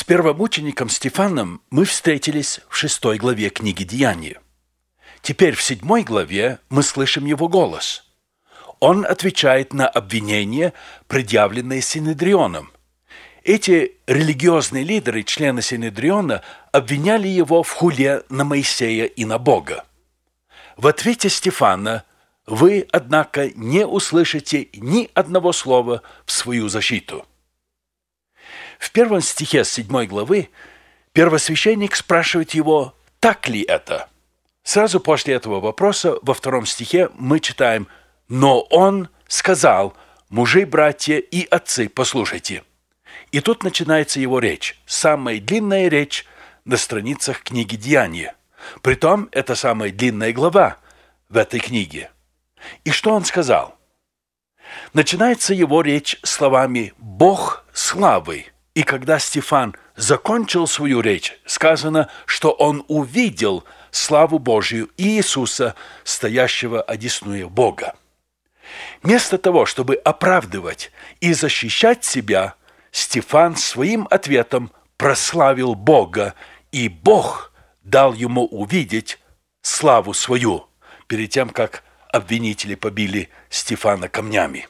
первомучеником Стефаном мы встретились в 6 главе книги «Деяния». Теперь в 7 главе мы слышим его голос. Он отвечает на обвинения, предъявленные Синедрионом. Эти религиозные лидеры, члены Синедриона, обвиняли его в хуле на Моисея и на Бога. В ответе Стефана вы, однако, не услышите ни одного слова в свою защиту. В 1 стихе 7 главы первосвященник спрашивает его, так ли это? Сразу после этого вопроса во 2 стихе мы читаем «Но он сказал, мужи, братья и отцы, послушайте». И тут начинается его речь, самая длинная речь на страницах книги «Деяния». Притом, это самая длинная глава в этой книге. И что он сказал? Начинается его речь словами «Бог славы». И когда Стефан закончил свою речь, сказано, что он увидел славу Божию и Иисуса, стоящего одесную Бога. Вместо того, чтобы оправдывать и защищать себя, Стефан своим ответом прославил Бога, и Бог дал ему увидеть славу свою, перед тем, как обвинители побили Стефана камнями.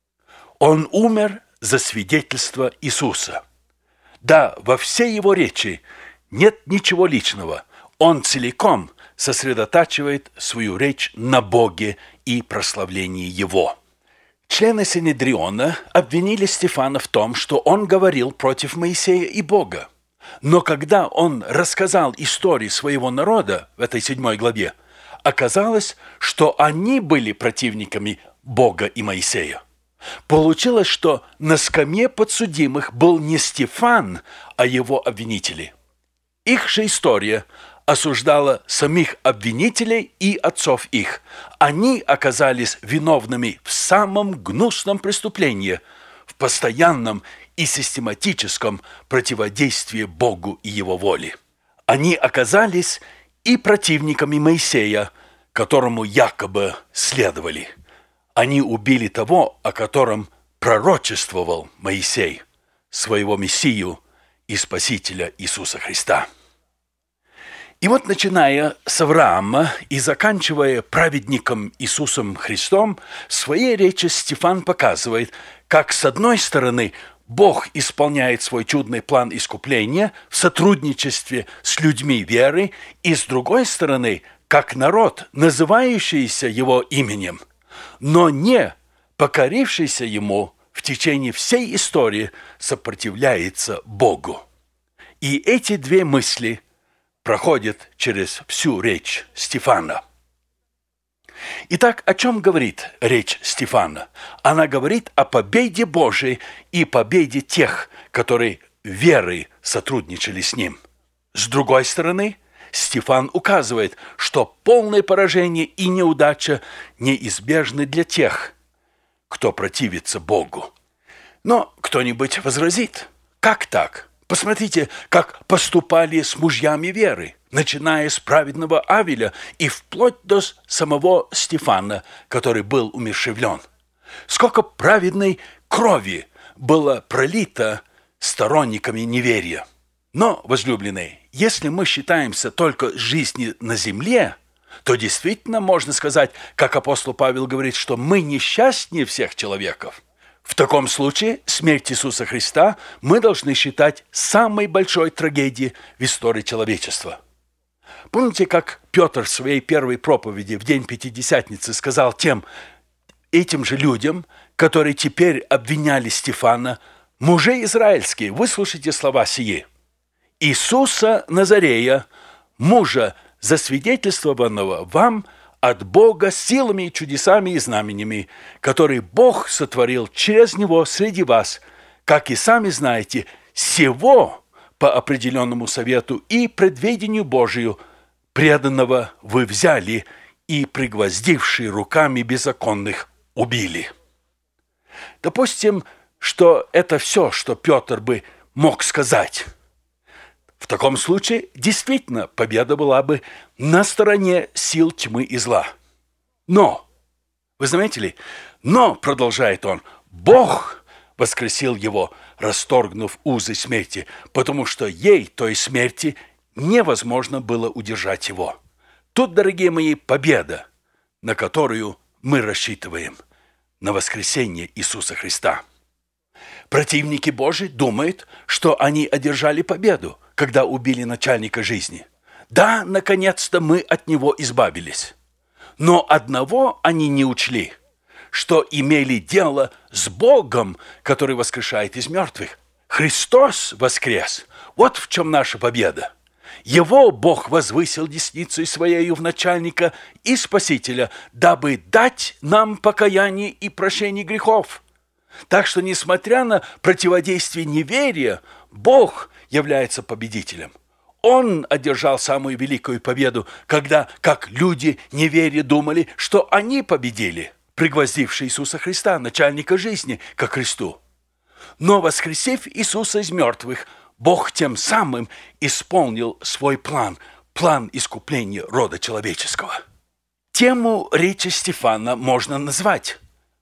Он умер за свидетельство Иисуса. Да, во всей его речи нет ничего личного. Он целиком сосредотачивает свою речь на Боге и прославлении Его. Члены Синедриона обвинили Стефана в том, что он говорил против Моисея и Бога. Но когда он рассказал истории своего народа в этой 7 главе, оказалось, что они были противниками Бога и Моисея. Получилось, что на скамье подсудимых был не Стефан, а его обвинители. Их же история осуждала самих обвинителей и отцов их. Они оказались виновными в самом гнусном преступлении, в постоянном и систематическом противодействии Богу и Его воле. Они оказались и противниками Моисея, которому якобы следовали. Они убили того, о котором пророчествовал Моисей, своего Мессию и Спасителя Иисуса Христа. И вот, начиная с Авраама и заканчивая праведником Иисусом Христом, в своей речи Стефан показывает, как, с одной стороны, Бог исполняет свой чудный план искупления в сотрудничестве с людьми веры, и, с другой стороны, как народ, называющийся Его именем, но не покорившийся Ему в течение всей истории, сопротивляется Богу. И эти две мысли проходят через всю речь Стефана. Итак, о чем говорит речь Стефана? Она говорит о победе Божией и победе тех, которые верой сотрудничали с ним. С другой стороны, Стефан указывает, что полное поражение и неудача неизбежны для тех, кто противится Богу. Но кто-нибудь возразит: как так? Посмотрите, как поступали с мужьями веры, начиная с праведного Авеля и вплоть до самого Стефана, который был умерщвлен. Сколько праведной крови было пролито сторонниками неверия. Но, возлюбленные, если мы считаемся только с жизни на земле, то действительно можно сказать, как апостол Павел говорит, что мы несчастнее всех человеков. В таком случае смерть Иисуса Христа мы должны считать самой большой трагедией в истории человечества. Помните, как Петр в своей первой проповеди в день Пятидесятницы сказал этим же людям, которые теперь обвиняли Стефана: «Мужи израильские, выслушайте слова сии. Иисуса Назарея, мужа, засвидетельствованного вам от Бога силами и чудесами и знамениями, которые Бог сотворил через Него среди вас, как и сами знаете, сего по определенному совету и предведению Божию преданного вы взяли и, пригвоздившие руками беззаконных, убили». Допустим, что это все, что Петр бы мог сказать. В таком случае действительно победа была бы на стороне сил тьмы и зла. Но, вы заметили, но, продолжает он, Бог воскресил его, расторгнув узы смерти, потому что ей, той смерти, невозможно было удержать его. Тут, дорогие мои, победа, на которую мы рассчитываем, на воскресение Иисуса Христа. Противники Божии думают, что они одержали победу, когда убили начальника жизни. Да, наконец-то мы от него избавились. Но одного они не учли, что имели дело с Богом, который воскрешает из мертвых. Христос воскрес. Вот в чем наша победа. Его Бог возвысил десницей Своею в начальника и Спасителя, дабы дать нам покаяние и прощение грехов. Так что, несмотря на противодействие неверия, Бог является победителем. Он одержал самую великую победу, когда, как люди неверия, думали, что они победили, пригвоздившие Иисуса Христа, начальника жизни, ко кресту. Но, воскресив Иисуса из мертвых, Бог тем самым исполнил свой план, план искупления рода человеческого. Тему речи Стефана можно назвать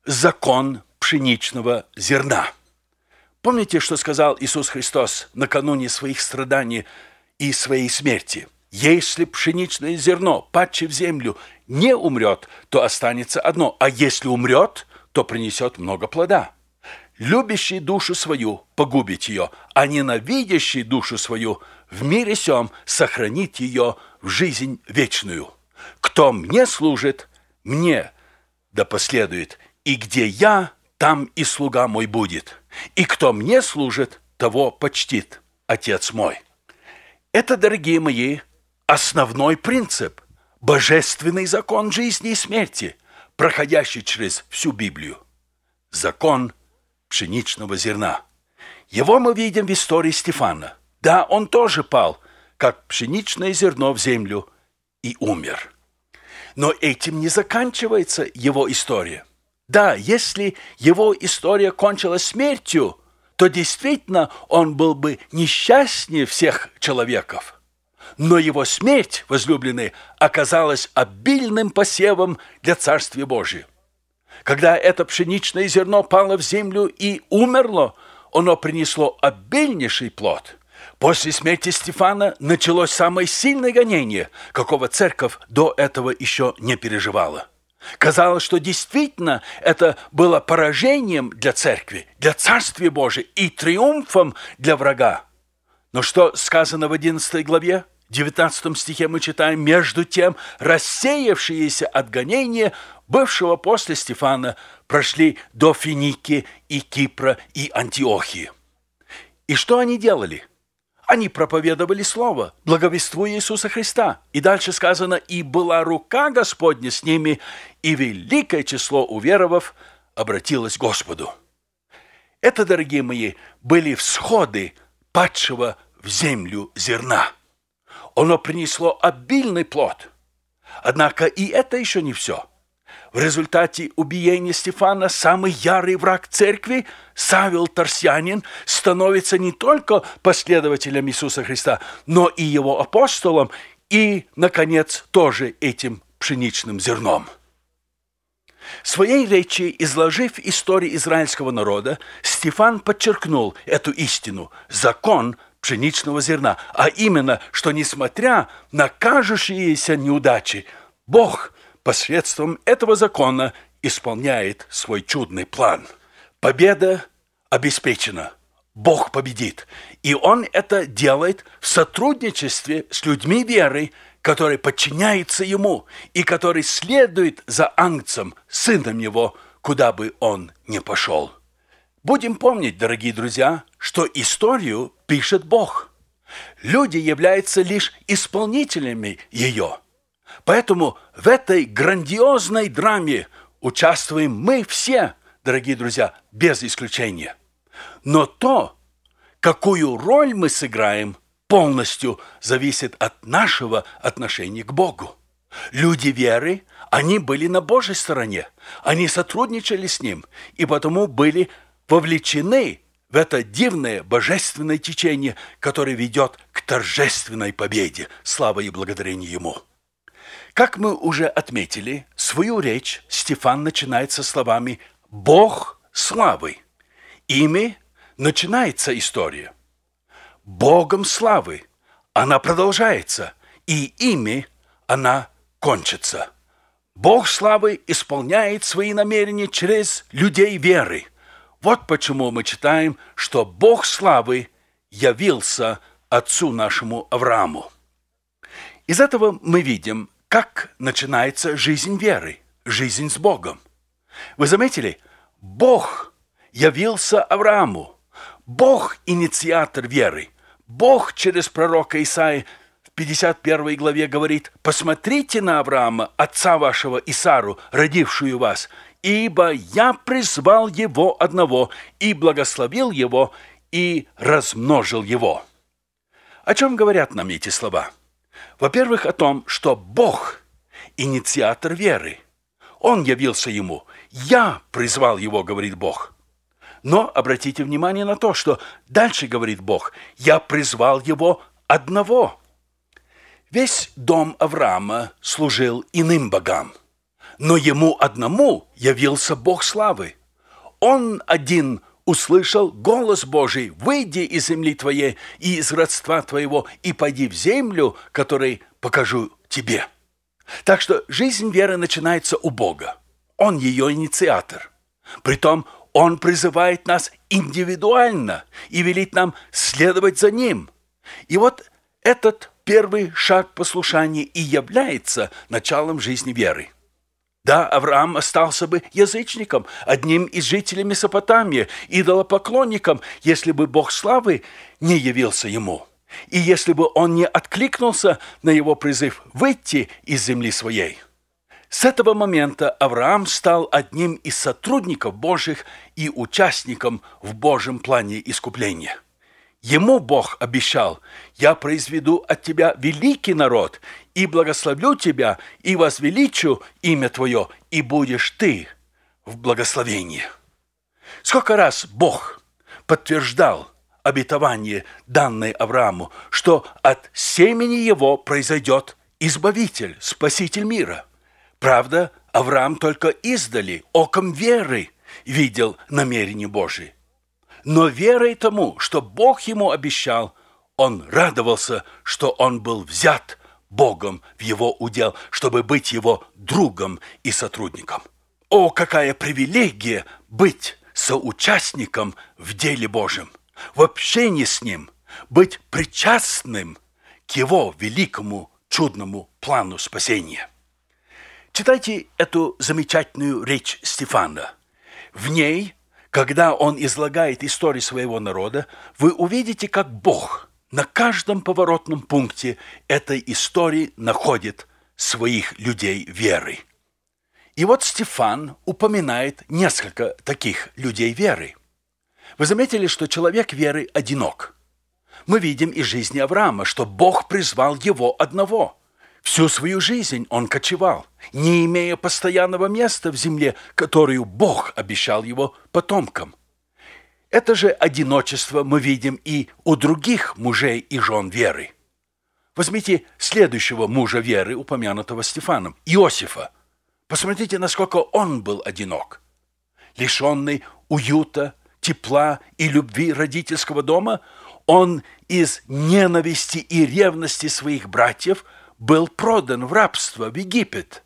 «Закон пшеничного зерна». Помните, что сказал Иисус Христос накануне своих страданий и своей смерти? «Если пшеничное зерно, падшее в землю, не умрет, то останется одно, а если умрет, то принесет много плода. Любящий душу свою погубит ее, а ненавидящий душу свою в мире сем сохранит ее в жизнь вечную. Кто мне служит, мне да последует, и где я, там и слуга мой будет, и кто мне служит, того почтит Отец мой». Это, дорогие мои, основной принцип, божественный закон жизни и смерти, проходящий через всю Библию. Закон пшеничного зерна. Его мы видим в истории Стефана. Да, он тоже пал, как пшеничное зерно в землю, и умер. Но этим не заканчивается его история. Да, если его история кончилась смертью, то действительно он был бы несчастнее всех человеков. Но его смерть, возлюбленные, оказалась обильным посевом для Царствия Божия. Когда это пшеничное зерно пало в землю и умерло, оно принесло обильнейший плод. После смерти Стефана началось самое сильное гонение, какого церковь до этого еще не переживала. Казалось, что действительно это было поражением для церкви, для Царствия Божия и триумфом для врага. Но что сказано в 11 главе? В 19 стихе мы читаем: «Между тем, рассеявшиеся от гонения, бывшего после Стефана, прошли до Финики и Кипра и Антиохии». И что они делали? Они проповедовали Слово, благовествуя Иисуса Христа. И дальше сказано: «И была рука Господня с ними, и великое число уверовав обратилось к Господу». Это, дорогие мои, были всходы падшего в землю зерна. Оно принесло обильный плод. Однако и это еще не все. В результате убиения Стефана самый ярый враг церкви, Савел Тарсянин, становится не только последователем Иисуса Христа, но и его апостолом, и, наконец, тоже этим пшеничным зерном. В своей речи, изложив историю израильского народа, Стефан подчеркнул эту истину – закон пшеничного зерна, а именно, что несмотря на кажущиеся неудачи, Бог посредством этого закона исполняет свой чудный план. Победа обеспечена. Бог победит. И Он это делает в сотрудничестве с людьми веры, которые подчиняются Ему и которые следуют за Агнцем, Сыном Его, куда бы Он ни пошел. Будем помнить, дорогие друзья, что историю пишет Бог. Люди являются лишь исполнителями ее. Поэтому в этой грандиозной драме участвуем мы все, дорогие друзья, без исключения. Но то, какую роль мы сыграем, полностью зависит от нашего отношения к Богу. Люди веры, они были на Божьей стороне, они сотрудничали с Ним, и потому были вовлечены в это дивное божественное течение, которое ведет к торжественной победе. Слава и благодарение Ему. Как мы уже отметили, свою речь Стефан начинает со словами «Бог славы». Ими начинается история. Богом славы она продолжается, и ими она кончится. Бог славы исполняет свои намерения через людей веры. Вот почему мы читаем, что Бог славы явился отцу нашему Аврааму. Из этого мы видим, как начинается жизнь веры, жизнь с Богом. Вы заметили? Бог явился Аврааму. Бог – инициатор веры. Бог через пророка Исаии в 51 главе говорит: «Посмотрите на Авраама, отца вашего, и Сару, родившую вас, ибо я призвал его одного, и благословил его, и размножил его». О чем говорят нам эти слова? Во-первых, о том, что Бог – инициатор веры. Он явился ему. «Я призвал его», говорит Бог. Но обратите внимание на то, что дальше говорит Бог: «Я призвал его одного». Весь дом Авраама служил иным богам, но ему одному явился Бог славы. Он один услышал голос Божий: «Выйди из земли твоей и из родства твоего, и пойди в землю, которую покажу тебе». Так что жизнь веры начинается у Бога. Он ее инициатор. Притом Он призывает нас индивидуально и велит нам следовать за Ним. И вот этот первый шаг послушания и является началом жизни веры. Да, Авраам остался бы язычником, одним из жителей Месопотамии, идолопоклонником, если бы Бог славы не явился ему, и если бы он не откликнулся на его призыв выйти из земли своей. С этого момента Авраам стал одним из сотрудников Божьих и участником в Божьем плане искупления. Ему Бог обещал: «Я произведу от тебя великий народ, и благословлю тебя, и возвеличу имя твое, и будешь ты в благословении». Сколько раз Бог подтверждал обетование, данное Аврааму, что от семени его произойдет Избавитель, Спаситель мира. Правда, Авраам только издали, оком веры, видел намерения Божии. Но верой тому, что Бог ему обещал, он радовался, что он был взят Богом в его удел, чтобы быть его другом и сотрудником. О, какая привилегия быть соучастником в деле Божьем, в общении с Ним, быть причастным к Его великому чудному плану спасения. Читайте эту замечательную речь Стефана. В ней, когда он излагает историю своего народа, вы увидите, как Бог на каждом поворотном пункте этой истории находит своих людей веры. И вот Стефан упоминает несколько таких людей веры. Вы заметили, что человек веры одинок? Мы видим из жизни Авраама, что Бог призвал его одного. Всю свою жизнь он кочевал, не имея постоянного места в земле, которую Бог обещал его потомкам. Это же одиночество мы видим и у других мужей и жен веры. Возьмите следующего мужа веры, упомянутого Стефаном, Иосифа. Посмотрите, насколько он был одинок. Лишенный уюта, тепла и любви родительского дома, он из ненависти и ревности своих братьев был продан в рабство в Египет.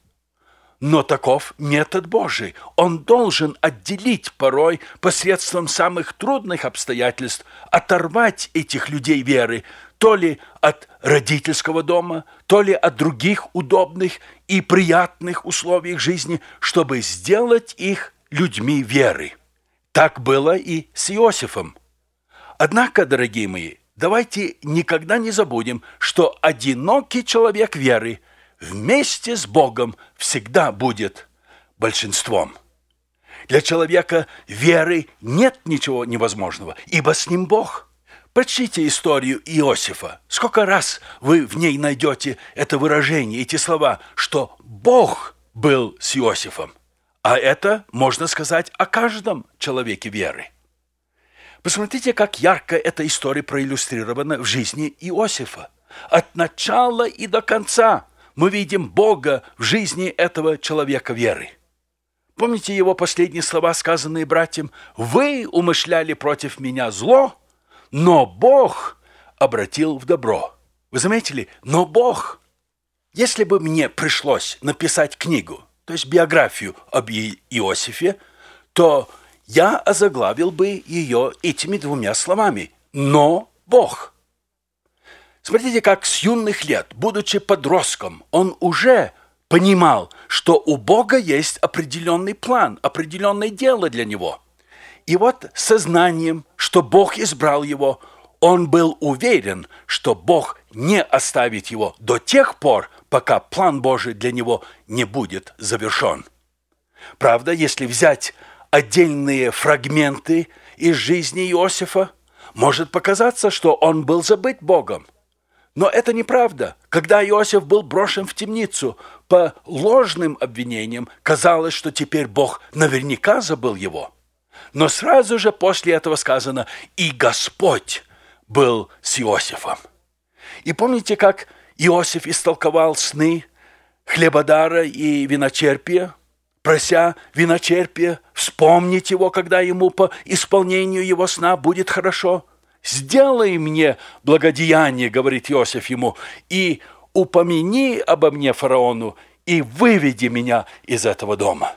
Но таков метод Божий. Он должен отделить порой посредством самых трудных обстоятельств, оторвать этих людей веры то ли от родительского дома, то ли от других удобных и приятных условий жизни, чтобы сделать их людьми веры. Так было и с Иосифом. Однако, дорогие мои, давайте никогда не забудем, что одинокий человек веры вместе с Богом всегда будет большинством. Для человека веры нет ничего невозможного, ибо с ним Бог. Прочтите историю Иосифа. Сколько раз вы в ней найдете это выражение, эти слова, что Бог был с Иосифом. А это можно сказать о каждом человеке веры. Посмотрите, как ярко эта история проиллюстрирована в жизни Иосифа. От начала и до конца мы видим Бога в жизни этого человека веры. Помните его последние слова, сказанные братьям? «Вы умышляли против меня зло, но Бог обратил в добро». Вы заметили? Но Бог. Если бы мне пришлось написать книгу, то есть биографию об Иосифе, то я озаглавил бы ее этими двумя словами. «Но Бог». Смотрите, как с юных лет, будучи подростком, он уже понимал, что у Бога есть определенный план, определенное дело для него. И вот сознанием, что Бог избрал его, он был уверен, что Бог не оставит его до тех пор, пока план Божий для него не будет завершен. Правда, если взять отдельные фрагменты из жизни Иосифа, может показаться, что он был забыт Богом. Но это неправда. Когда Иосиф был брошен в темницу по ложным обвинениям, казалось, что теперь Бог наверняка забыл его. Но сразу же после этого сказано «И Господь был с Иосифом». И помните, как Иосиф истолковал сны хлебодара и виночерпия, прося виночерпия вспомнить его, когда ему по исполнению его сна будет хорошо? «Сделай мне благодеяние, — говорит Иосиф ему, — и упомяни обо мне фараону, и выведи меня из этого дома».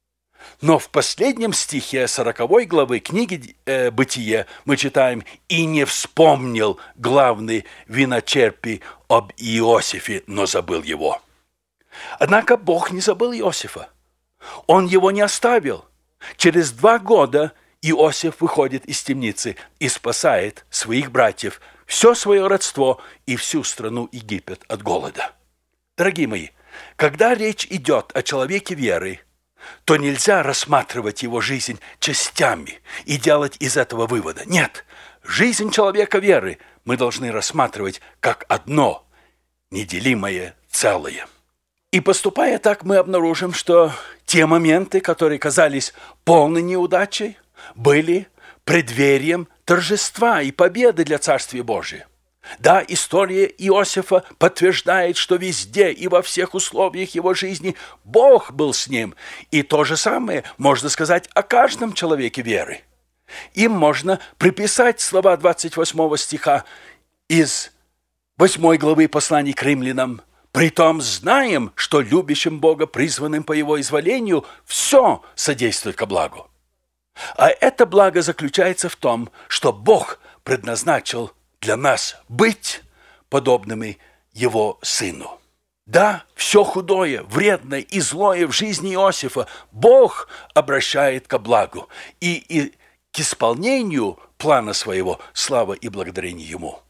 Но в последнем стихе 40 главы книги «Бытие» мы читаем «И не вспомнил главный виночерпий об Иосифе, но забыл его». Однако Бог не забыл Иосифа. Он его не оставил. Через 2 года Иосиф выходит из темницы и спасает своих братьев, все свое родство и всю страну Египет от голода. Дорогие мои, когда речь идет о человеке веры, то нельзя рассматривать его жизнь частями и делать из этого вывода. Нет, жизнь человека веры мы должны рассматривать как одно неделимое целое. И поступая так, мы обнаружим, что те моменты, которые казались полной неудачей, были преддверием торжества и победы для Царствия Божия. Да, история Иосифа подтверждает, что везде и во всех условиях его жизни Бог был с ним. И то же самое можно сказать о каждом человеке веры. Им можно приписать слова 28 стиха из 8 главы послания к римлянам. «Притом знаем, что любящим Бога, призванным по Его изволению, все содействует ко благу». А это благо заключается в том, что Бог предназначил для нас быть подобными Его Сыну. Да, все худое, вредное и злое в жизни Иосифа Бог обращает ко благу и к исполнению плана своего слава и благодарение Ему.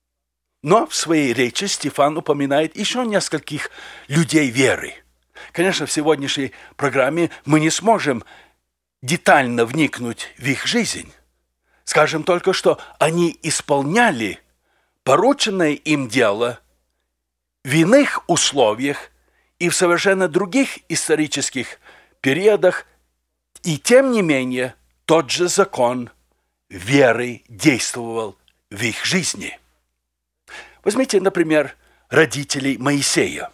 Но в своей речи Стефан упоминает еще нескольких людей веры. Конечно, в сегодняшней программе мы не сможем детально вникнуть в их жизнь. Скажем только, что они исполняли порученное им дело в иных условиях и в совершенно других исторических периодах, и тем не менее тот же закон веры действовал в их жизни. Возьмите, например, родителей Моисея.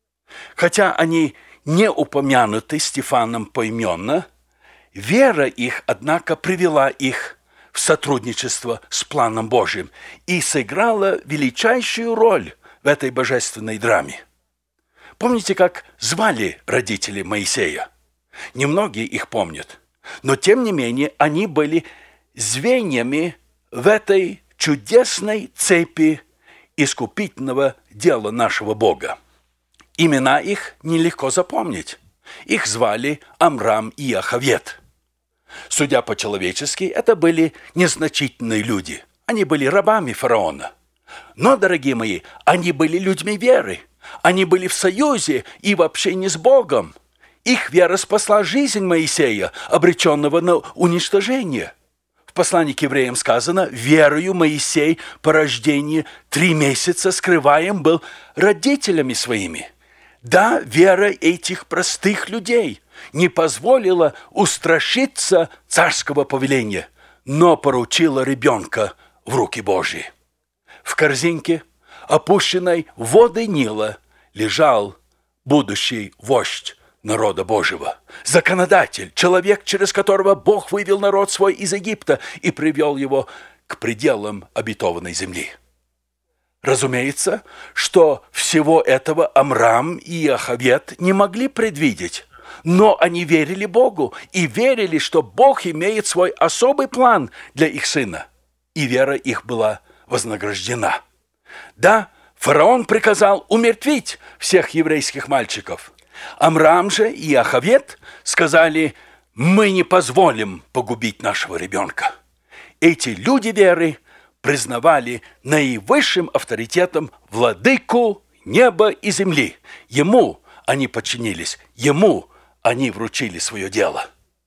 Хотя они не упомянуты Стефаном поименно, вера их, однако, привела их в сотрудничество с планом Божьим и сыграла величайшую роль в этой божественной драме. Помните, как звали родители Моисея? Немногие их помнят, но тем не менее они были звеньями в этой чудесной цепи искупительного дела нашего Бога. Имена их нелегко запомнить. Их звали Амрам и Иохавед. Судя по-человечески, это были незначительные люди. Они были рабами фараона. Но, дорогие мои, они были людьми веры. Они были в союзе и в общении с Богом. Их вера спасла жизнь Моисея, обреченного на уничтожение. В послании к евреям сказано: «Верою Моисей по рождении 3 месяца скрываем был родителями своими». Да, вера этих простых людей не позволила устрашиться царского повеления, но поручила ребенка в руки Божьи. В корзинке, опущенной в воды Нила, лежал будущий вождь народа Божьего, законодатель, человек, через которого Бог вывел народ свой из Египта и привел его к пределам обетованной земли. Разумеется, что всего этого Амрам и Иохавед не могли предвидеть, но они верили Богу и верили, что Бог имеет свой особый план для их сына, и вера их была вознаграждена. Да, фараон приказал умертвить всех еврейских мальчиков. Амрам же и Иохавед сказали: «Мы не позволим погубить нашего ребенка». Эти люди веры признавали наивысшим авторитетом владыку неба и земли. Ему они подчинились, ему они вручили свое дело.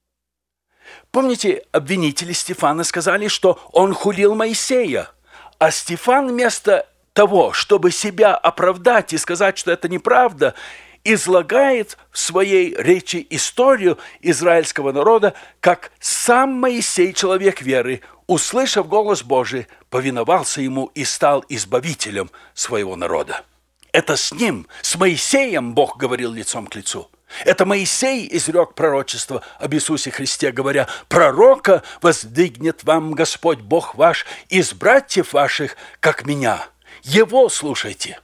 Помните, обвинители Стефана сказали, что он хулил Моисея, а Стефан вместо того, чтобы себя оправдать и сказать, что это неправда, излагает в своей речи историю израильского народа, как сам Моисей, человек веры, услышав голос Божий, повиновался ему и стал избавителем своего народа. Это с ним, с Моисеем Бог говорил лицом к лицу. Это Моисей изрек пророчество об Иисусе Христе, говоря: «Пророка воздвигнет вам Господь Бог ваш из братьев ваших, как меня. Его слушайте».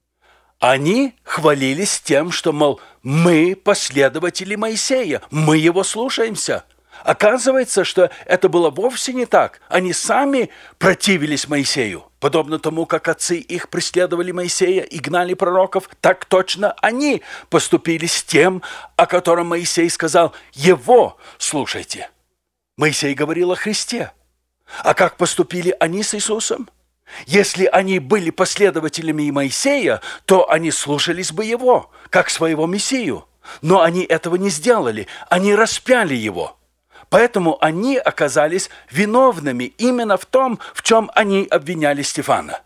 Они хвалились тем, что, мол, мы последователи Моисея, мы его слушаемся. Оказывается, что это было вовсе не так. Они сами противились Моисею. Подобно тому, как отцы их преследовали Моисея и гнали пророков, так точно они поступили с тем, о котором Моисей сказал: «Его слушайте». Моисей говорил о Христе. А как поступили они с Иисусом? Если они были последователями Моисея, то они слушались бы его, как своего Мессию. Но они этого не сделали, они распяли его. Поэтому они оказались виновными именно в том, в чем они обвиняли Стефана.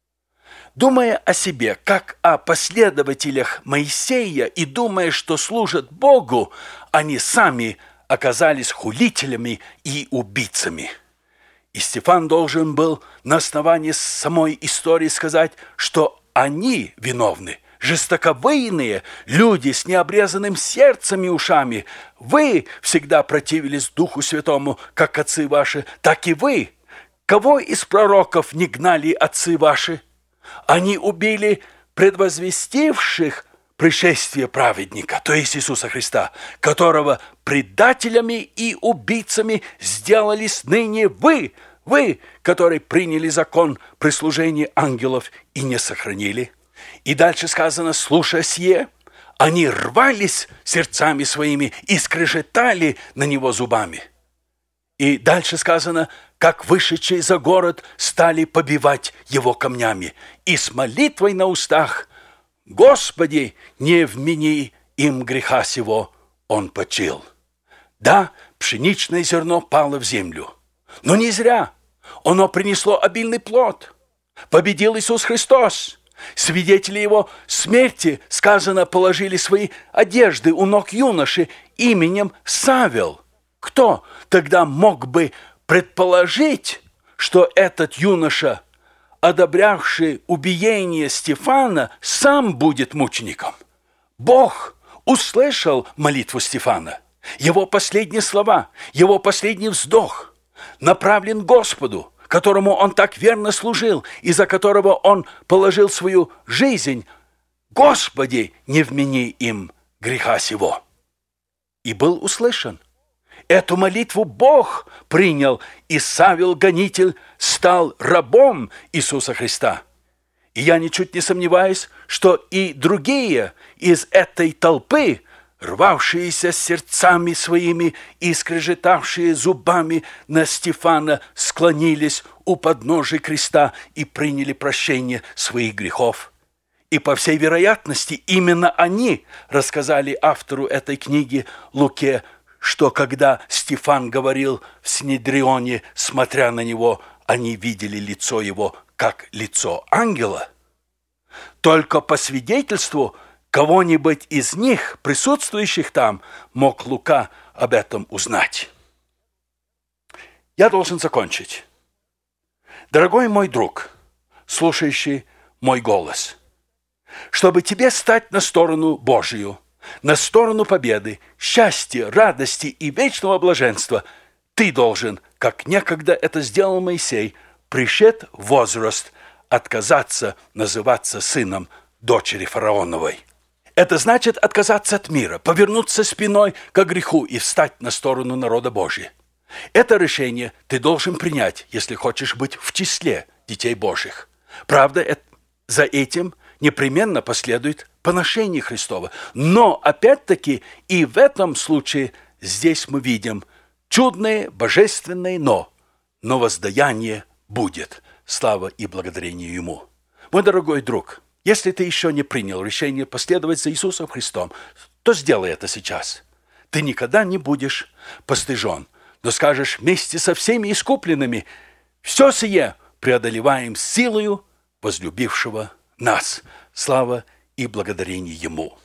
Думая о себе, как о последователях Моисея, и думая, что служат Богу, они сами оказались хулителями и убийцами. И Стефан должен был на основании самой истории сказать, что они виновны, жестоковыйные люди с необрезанным сердцем и ушами. Вы всегда противились Духу Святому, как отцы ваши, так и вы. Кого из пророков не гнали отцы ваши? Они убили предвозвестивших пришествие праведника, то есть Иисуса Христа, которого предателями и убийцами сделались ныне вы, которые приняли закон при служении ангелов и не сохранили. И дальше сказано: слушая сие, они рвались сердцами своими и скрежетали на него зубами. И дальше сказано: как вышедшие за город стали побивать его камнями, и с молитвой на устах: «Господи, не вмени им греха сего», он почил. Да, пшеничное зерно пало в землю, но не зря. Оно принесло обильный плод. Победил Иисус Христос. Свидетели его смерти, сказано, положили свои одежды у ног юноши именем Савел. Кто тогда мог бы предположить, что этот юноша, одобрявший убиение Стефана, сам будет мучеником? Бог услышал молитву Стефана. Его последние слова, его последний вздох направлен Господу, которому он так верно служил и за которого он положил свою жизнь. «Господи, не вмени им греха сего». И был услышан. Эту молитву Бог принял, и Савел гонитель стал рабом Иисуса Христа. И я ничуть не сомневаюсь, что и другие из этой толпы, рвавшиеся сердцами своими и скрежетавшие зубами на Стефана, склонились у подножия креста и приняли прощение своих грехов. И, по всей вероятности, именно они рассказали автору этой книги, Луке, что когда Стефан говорил в Синедрионе, смотря на него, они видели лицо его, как лицо ангела. Только по свидетельству кого-нибудь из них, присутствующих там, мог Лука об этом узнать. Я должен закончить. Дорогой мой друг, слушающий мой голос, чтобы тебе стать на сторону Божию, на сторону победы, счастья, радости и вечного блаженства, ты должен, как некогда это сделал Моисей, пришед в возраст, отказаться называться сыном дочери фараоновой. Это значит отказаться от мира, повернуться спиной к греху и встать на сторону народа Божия. Это решение ты должен принять, если хочешь быть в числе детей Божьих. Правда, за этим непременно последует поношение Христова. Но, опять-таки, и в этом случае здесь мы видим чудное, божественное «но». Но воздаяние будет. Слава и благодарение Ему. Мой дорогой друг, если ты еще не принял решение последовать за Иисусом Христом, то сделай это сейчас. Ты никогда не будешь постыжен, но скажешь вместе со всеми искупленными: «Все сие преодолеваем силою возлюбившего нас». Слава и благодарение Ему.